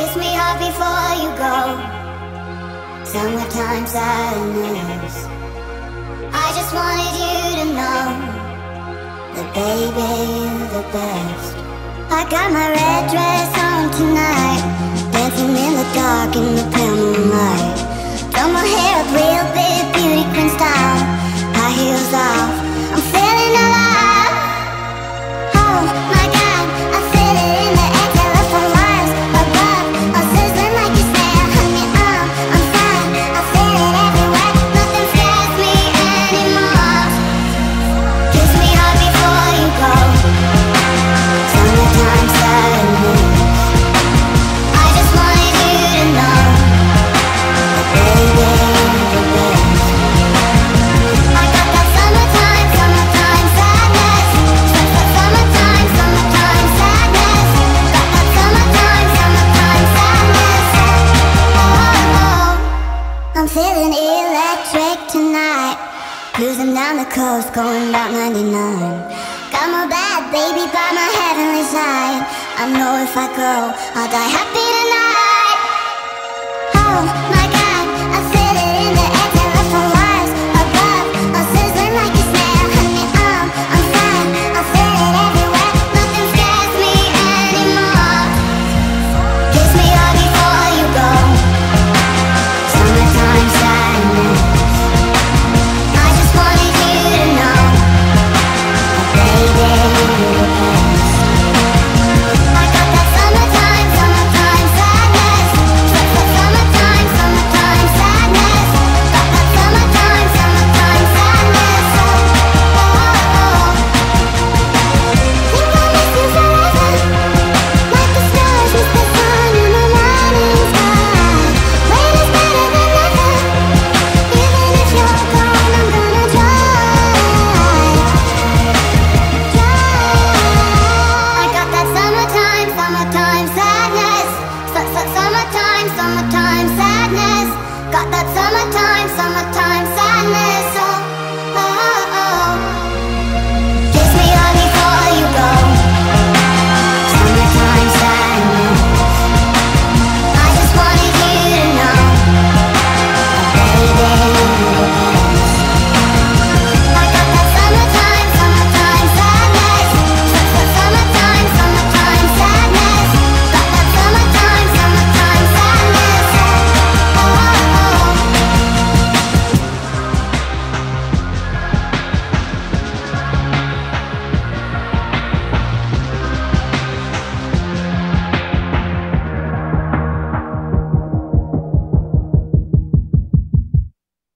Kiss me hard before you go. Summertime sadness. I just wanted you to know that baby, you're the best. I got my red dress on tonight, dancing in the dark in the pale moonlight. Throw my hair up real big, beauty queen style. High heels off, I'm feeling alive. Oh my God, I feel it in the air, telephone wires above, all sizzling like a snare. Honey, I'm fine, I feel it everywhere. Nothing scares me anymore. Kiss me hard before you go. Summertime sadness. I just wanted you to know that baby, you're the best. I got that summertime sadness. Summertime sadness. Got that summertime sadness. Oh, I'm feeling electric tonight. Cruising down the coast, going about 99. Got my bad baby by my heavenly side. I know if I go, I'll die happy tonight. Oh my God, I feel it in the air, telephone wires above, all sizzling like a snare. Honey, I'm fine, I feel it everywhere. Nothing scares me anymore. Kiss me hard before you go. Summertime sadness. I just wanted you to know that baby, you're the best. I got that summertime sadness. Summertime sadness. Got that summertime sadness. Oh, think I'll miss you forever, like the stars miss the sun in the morning sky. Wait is better than never. Even if you're gone, I'm gonna try. I got that summertime sadness. Summertime sadness. Got that summertime sadness.